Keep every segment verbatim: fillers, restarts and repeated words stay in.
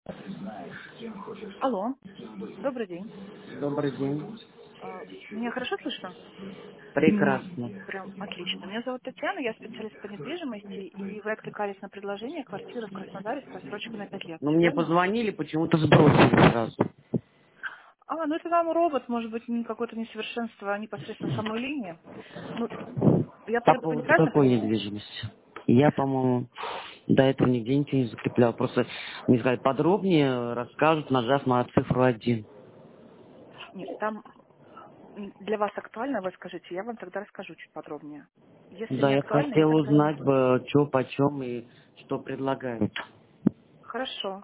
Алло, добрый день. Добрый день. А, Меня хорошо слышно? Прекрасно. Прям отлично. Меня зовут Татьяна, я специалист по недвижимости, и вы откликались на предложение квартиры в Краснодаре с рассрочкой на пять лет, Но мне верно? позвонили, почему-то сбросили сразу. А, ну это вам робот, может быть, не какое-то несовершенство а непосредственно самой линии. Ну, я По пр- поводу правильно какой понимаю? недвижимости? Я, по-моему, до этого нигде ничего не закреплял. Просто, мне сказали, подробнее расскажут, нажав на цифру один. Нет, там м, для вас актуально, вы скажите, я вам тогда расскажу чуть подробнее. Если Да, не я актуально, я хотел тогда не... узнать, бы, что почем и что предлагают. Хорошо.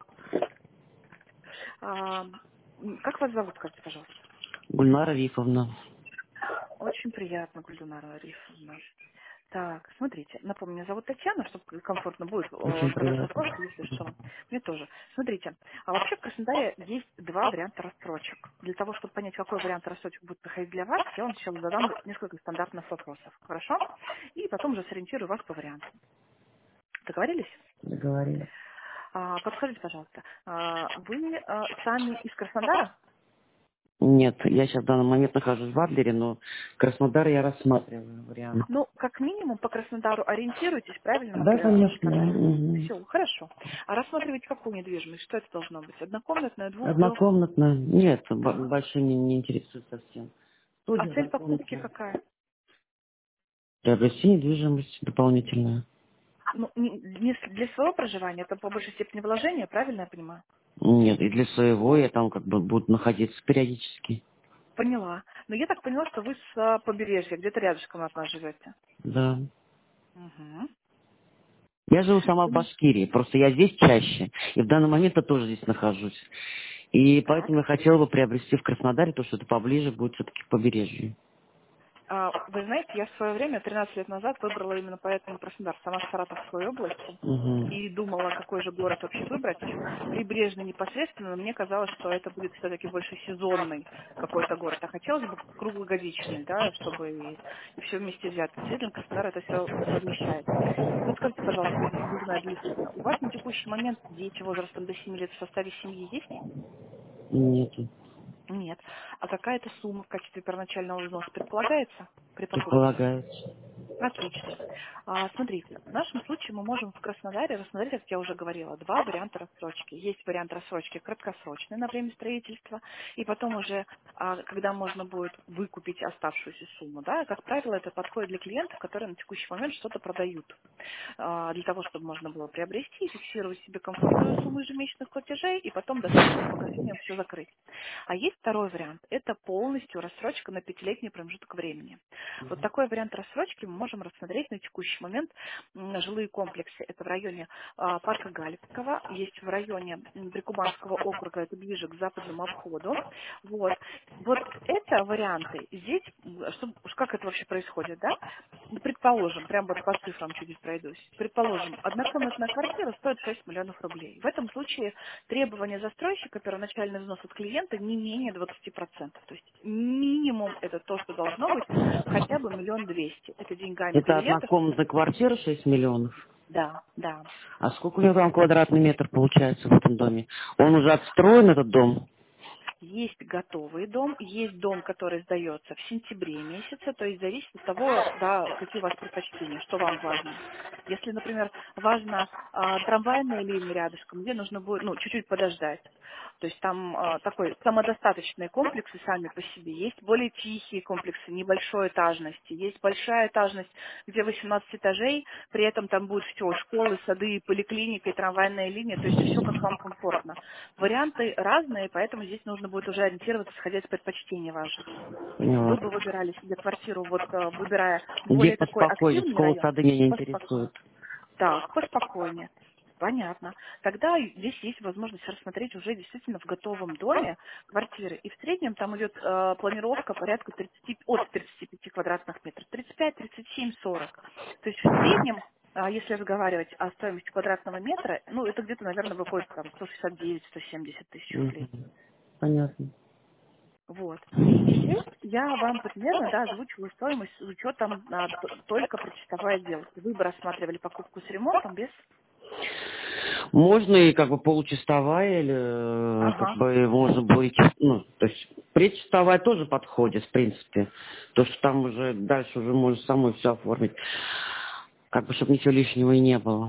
А, м, как вас зовут, скажите, пожалуйста? Гульнара Рифовна. Очень приятно, Гульдунара Арифовна. Так, смотрите, напомню, меня зовут Татьяна, чтобы комфортно будет э, Очень задать приятно. вопрос, если что. Мне тоже. Смотрите, а вообще в Краснодаре есть два варианта рассрочек. Для того, чтобы понять, какой вариант рассрочек будет проходить для вас, я вам сейчас задам несколько стандартных вопросов. Хорошо? И потом уже сориентирую вас по вариантам. Договорились? Договорились. А, подскажите, пожалуйста, а, вы а, сами из Краснодара? Нет, я сейчас в данный момент нахожусь в Адлере, но Краснодар я рассматриваю вариант. Ну, как минимум по Краснодару ориентируйтесь, правильно, Да, для конечно, да. стартового. Мгм. Все, хорошо. А рассматривать какую недвижимость? Что это должно быть? Однокомнатная, двух, трех? Однокомнатная. Нет, б- больше не, не интересует совсем. А Студия цель покупки однокомнатная. какая? Приобрести недвижимость дополнительную. Ну, не, не с- для своего проживания, это по большей степени вложение, правильно я понимаю? Нет, и для своего я там как бы буду находиться периодически. Поняла. Но я так поняла, что вы с а, побережья, где-то рядышком от нас живете. Да. Угу. Я живу сама в Башкирии, просто я здесь чаще, и в данный момент я тоже здесь нахожусь. И Так. поэтому я хотела бы приобрести в Краснодаре, то, что это поближе будет все-таки к побережью. А, Вы знаете, я в свое время, тринадцать лет назад, выбрала именно поэтому Краснодар, сама с Саратовской области. Угу. И думала, какой же город вообще выбрать. Прибрежный непосредственно, но мне казалось, что это будет все-таки больше сезонный какой-то город. А хотелось бы круглогодичный, да, чтобы и, и все вместе взято. Действительно, Краснодар это все совмещает. Вот скажите, пожалуйста, Гульнара Длисовна, у вас на текущий момент дети возрастом до семи лет в составе семьи есть? Нету. Нет. А какая-то сумма в качестве первоначального взноса предполагается при покупке? Предполагается. Отлично. А, смотрите, в нашем случае мы можем в Краснодаре рассмотреть, как я уже говорила, два варианта рассрочки. Есть вариант рассрочки краткосрочный на время строительства, и потом уже, а, когда можно будет выкупить оставшуюся сумму. Да, как правило, это подходит для клиентов, которые на текущий момент что-то продают. А, для того, чтобы можно было приобрести, фиксировать себе комфортную сумму ежемесячных платежей и потом досрочным погашением все закрыть. А есть второй вариант. Это полностью рассрочка на пятилетний промежуток времени. Вот такой вариант рассрочки мы можем рассмотреть на текущий момент. М, Жилые комплексы. Это в районе а, парка Галицкого, есть в районе м, Прикубанского округа, это ближе к западному обходу. Вот. Вот это варианты. Здесь, м, что, как это вообще происходит, да? Ну, предположим, прям вот по цифрам чуть-чуть пройдусь. Предположим, однокомнатная квартира стоит шесть миллионов рублей. В этом случае требование застройщика, первоначальный взнос от клиента не менее двадцати процентов. То есть минимум это то, что должно быть хотя бы миллион двести. Это деньгами Это клиентов. однокомнатная квартира шесть миллионов. Да, да. А сколько у него там квадратный метр получается в этом доме? Он уже отстроен, этот дом? Есть готовый дом, есть дом, который сдается в сентябре месяце, то есть зависит от того, да, какие у вас предпочтения, что вам важно. Если, например, важна а, трамвайная линия рядышком, где нужно будет, ну, чуть-чуть подождать. То есть там а, такой самодостаточные комплексы сами по себе. Есть более тихие комплексы небольшой этажности. Есть большая этажность, где восемнадцать этажей, при этом там будет все, школы, сады, поликлиника и трамвайная линия, то есть все как вам комфортно. Варианты разные, поэтому здесь нужно будет уже ориентироваться, исходя из предпочтений ваших. Поняла. Вы бы выбирали себе квартиру, вот э, выбирая Где более такой поспокойнее? активный Школа, район, сады меня не поспокойнее. интересуют. Так, поспокойнее. Понятно. Тогда здесь есть возможность рассмотреть уже действительно в готовом доме квартиры. И в среднем там идет э, планировка порядка тридцати, от тридцати пяти квадратных метров. тридцать пять, тридцать семь, сорок. То есть в среднем, а, если разговаривать о стоимости квадратного метра, ну это где-то, наверное, выходит там сто шестьдесят девять, сто семьдесят тысяч рублей. Мгм. Понятно. Вот. И здесь я вам примерно, да, озвучиваю стоимость с учетом а, т- только предчистовой отделки. Вы бы рассматривали покупку с ремонтом без? Можно и как бы получистовая, или э, как Ага. бы можно было и чис- ну, то есть предчистовая тоже подходит, в принципе. То, что там уже дальше уже можно самой все оформить. Как бы, чтобы ничего лишнего и не было.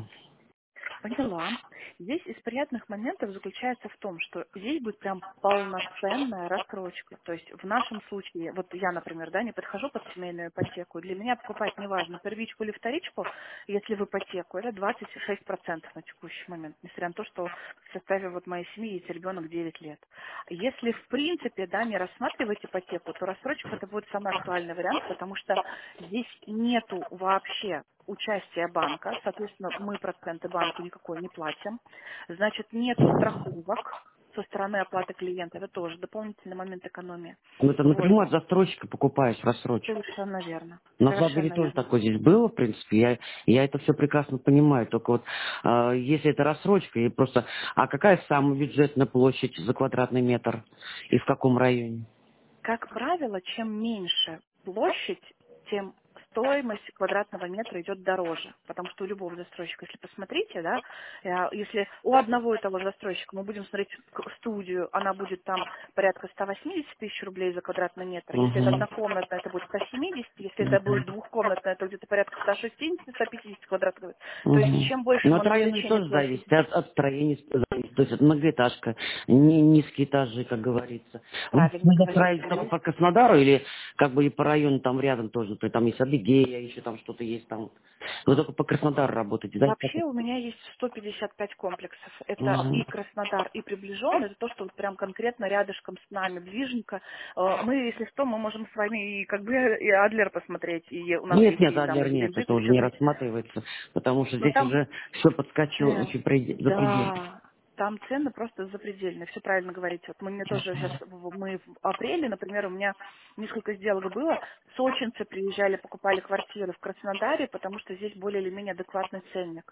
Поняла. Здесь из приятных моментов заключается в том, что здесь будет прям полноценная рассрочка. То есть в нашем случае, вот я, например, да, не подхожу под семейную ипотеку. Для меня покупать неважно, первичку или вторичку, если в ипотеку, это двадцать шесть процентов на текущий момент, несмотря на то, что в составе вот моей семьи есть ребенок девять лет. Если в принципе, да, не рассматривать ипотеку, то рассрочка это будет самый актуальный вариант, потому что здесь нету вообще участия банка, соответственно, мы проценты банку никакой не платим. Значит, нету страховок со стороны оплаты клиента. Это тоже дополнительный момент экономии. Ну, это Вот, напрямую от застройщика покупаешь рассрочку. совершенно верно. На самом деле Совершенно тоже верно. такое здесь было, в принципе. Я, я это все прекрасно понимаю. Только вот э, если это рассрочка, и просто... А какая самая бюджетная площадь за квадратный метр? И в каком районе? Как правило, чем меньше площадь, тем стоимость квадратного метра идет дороже. Потому что у любого застройщика, если посмотрите, да, э, если у одного и того же застройщика мы будем смотреть к- студию, она будет там порядка сто восемьдесят тысяч рублей за квадратный метр. Если это Угу. однокомнатная, это будет сто семьдесят. Если это будет двухкомнатная, это где-то порядка сто шестьдесят сто пятьдесят квадратных метров. То есть Угу. чем больше Но мы от на района увеличение тоже площади. зависит, от, от строения зависит. То есть это многоэтажка, не низкие этажи, как говорится. Вы Правильно вы говорите, направите только зависит. по Краснодару или как бы и по району там рядом тоже? То есть там есть Адыгея, еще там что-то есть там. Вы только по Краснодару работаете, да? Вообще у меня есть сто пятьдесят пять комплексов. Это Угу. и Краснодар, и приближенный. Это то, что вот прям конкретно рядышком с нами, ближенько. Э, Мы, если что, мы можем с вами и как бы и Адлер посмотреть, и у нас Нет, есть нет, и там и Адлер нет, Геленджик, это и уже все не быть. рассматривается, потому что Но здесь там уже все подскочило цены, очень преде- запредельно. да, там цены просто запредельные. Все правильно говорите. Вот мы мне тоже сейчас, мы в апреле, например, у меня несколько сделок было. Сочинцы приезжали, покупали квартиры в Краснодаре, потому что здесь более или менее адекватный ценник.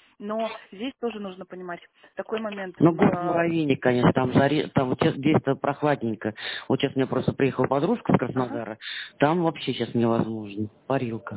Но здесь тоже нужно понимать такой момент. Ну, м, город э, муравейник, конечно, там, заре... там вот сейчас здесь-то прохладненько. Вот сейчас у меня просто приехала подружка с Ага, Краснодара, там вообще сейчас невозможно, парилка.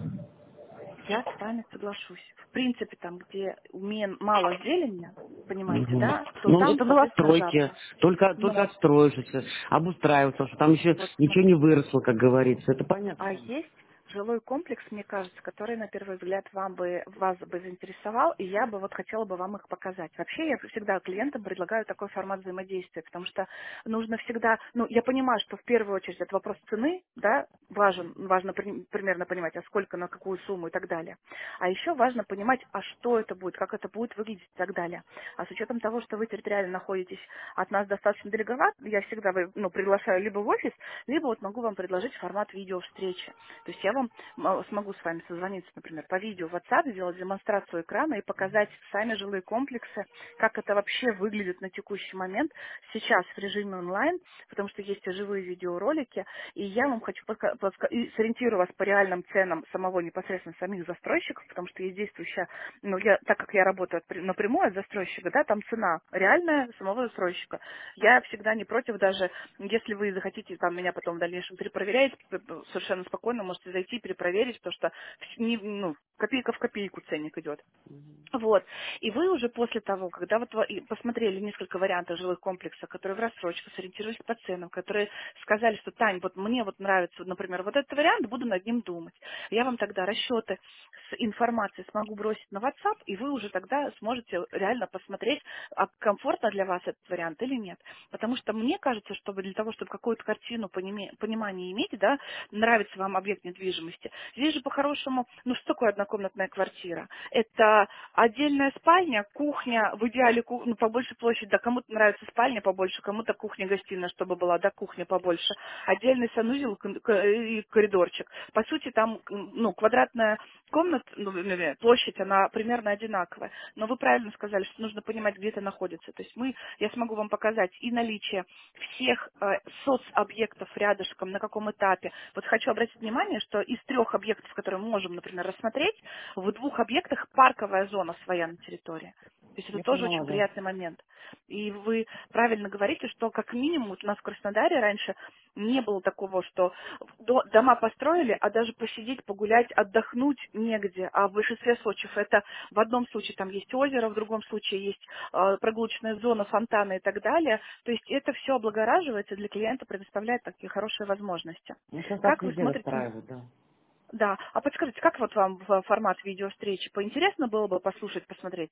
я с вами соглашусь. В принципе, там, где умен- мало зелени, понимаете, Мгм. да, то Ну, там, это соответственно, новостройки, жарко. только, только Но отстроишься, обустраиваться, что там еще вот ничего не смотрите. выросло, как говорится, это А понятно. есть жилой комплекс, мне кажется, который на первый взгляд вам бы, вас бы заинтересовал, и я бы вот хотела бы вам их показать. Вообще я всегда клиентам предлагаю такой формат взаимодействия, потому что нужно всегда, ну, я понимаю, что в первую очередь это вопрос цены, да, важен, важно при- примерно понимать, а сколько, на какую сумму и так далее. А еще важно понимать, а что это будет, как это будет выглядеть и так далее. А с учетом того, что вы территориально находитесь от нас достаточно далековато, я всегда вы- ну, приглашаю либо в офис, либо вот могу вам предложить формат видео-встречи. То есть я вам м, смогу с вами созвониться, например, по видео в WhatsApp, сделать демонстрацию экрана и показать сами жилые комплексы, как это вообще выглядит на текущий момент, сейчас в режиме онлайн, потому что есть и живые видеоролики, и я вам хочу подска- подска- и сориентирую вас по реальным ценам самого непосредственно самих застройщиков, потому что есть действующая, ну, я, так как я работаю от при- напрямую от застройщика, да, там цена реальная самого застройщика. Я всегда не против даже, если вы захотите там меня потом в дальнейшем перепроверять, п- п- совершенно спокойно можете зайти и перепроверить, потому что вс- не- ну, копейка в копейку ценник идет. Вот. И вы уже после того, когда вот вы и посмотрели несколько вариантов жилых комплексов, которые в рассрочку, сориентировались по ценам, которые сказали, что Тань, вот мне вот нравится, вот, например, вот этот вариант, буду над ним думать. Я вам тогда расчеты с информацией смогу бросить на WhatsApp, и вы уже тогда сможете реально посмотреть, а комфортно для вас этот вариант или нет. Потому что мне кажется, чтобы для того, чтобы какую-то картину пониме- понимания иметь, да, нравится вам объект недвижимости, здесь же по-хорошему, ну что такое однокомнатная квартира? Это отдельная спальня, кухня, в идеале ку- ну, побольше площадь, да, кому-то нравится спальня побольше, кому-то кухня-гостиная, чтобы была, да, кухня побольше, отдельный санузел кон- к- и коридорчик. По сути, там, м, ну, квадратная комната, ну, не, не, площадь, она примерно одинаковая. Но вы правильно сказали, что нужно понимать, где это находится. То есть мы, я смогу вам показать и наличие всех э, соцобъектов рядышком, на каком этапе. Вот хочу обратить внимание, что из трех объектов, которые мы можем, например, рассмотреть, в двух объектах парковая зона своя на территории. То есть это Я тоже поняла, очень да. приятный момент. И вы правильно говорите, что как минимум вот у нас в Краснодаре раньше не было такого, что до- дома построили, а даже посидеть, погулять, отдохнуть негде. А в большинстве случаев это в одном случае там есть озеро, в другом случае есть э, прогулочная зона, фонтаны и так далее. То есть это все облагораживается, для клиента предоставляет такие хорошие возможности. Ну, сейчас так Как вы везде смотрите? расстраивают, да. Да. А подскажите, как вот вам в- формат видеовстречи? Поинтересно было бы послушать, посмотреть?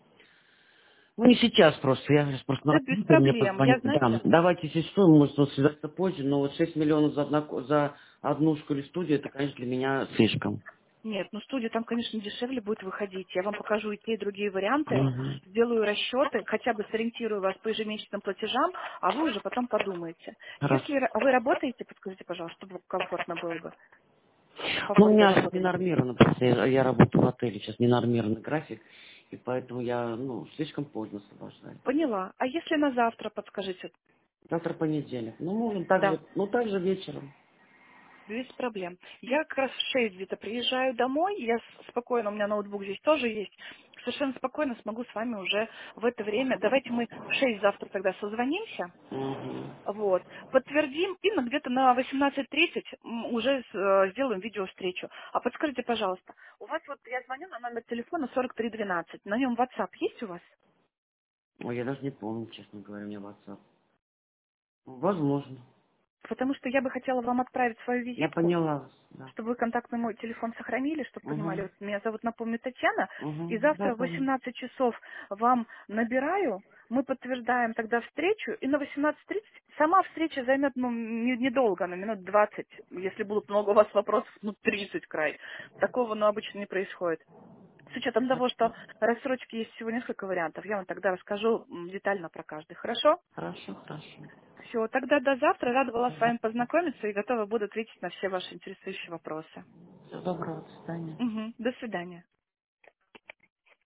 Ну, не сейчас просто, я сейчас просто на Да без работе, мне проблем. Я, позвонит. Да, знаете, давайте, если что, мы можем связаться позже, но вот шесть миллионов за, одно- за однушку или студию, это, конечно, для меня слишком. нет, ну студия там, конечно, дешевле будет выходить. Я вам покажу и те, и другие варианты, Мгм. сделаю расчеты, хотя бы сориентирую вас по ежемесячным платежам, а вы уже потом подумаете. Хорошо. Если ра- а вы работаете, подскажите, пожалуйста, чтобы комфортно было бы по Ну, у поводу меня сейчас работы. не нормировано, просто я, я работаю в отеле, сейчас не нормированный график, и поэтому я, ну, слишком поздно освобождаюсь. Поняла. А если на завтра, подскажите? Завтра понедельник. Ну, можем Да. также, ну, также вечером. Без проблем. Я как раз в шесть где-то приезжаю домой, я с- спокойно, у меня ноутбук здесь тоже есть, совершенно спокойно смогу с вами уже в это время. Давайте мы в шесть завтра тогда созвонимся, Мгм. вот, подтвердим и на где-то на восемнадцать тридцать м, уже с- э, сделаем видеовстречу. А подскажите, пожалуйста, у вас вот, я звоню на номер телефона сорок три двенадцать, на нем WhatsApp есть у вас? Ой, я даже не помню, честно говоря, у меня WhatsApp. Возможно. Потому что я бы хотела вам отправить свою Я визитку, поняла вас, да. чтобы вы контактный мой телефон сохранили, чтобы понимали, Угу. вот меня зовут, напомню, Татьяна, и Угу. Да, завтра в понял. восемнадцать часов вам набираю, мы подтверждаем тогда встречу, и на восемнадцать тридцать сама встреча займет, ну, не- недолго, на минут двадцать, если будут много у вас вопросов, ну, тридцать край. Такого, ну, обычно не происходит. С учетом того, что рассрочки есть всего несколько вариантов, я вам тогда расскажу м, детально про каждый. Хорошо? Хорошо, хорошо. Все, тогда до завтра. Рада была с вами познакомиться и готова буду ответить на все ваши интересующие вопросы. Всего доброго, до свидания. Мгм. До свидания.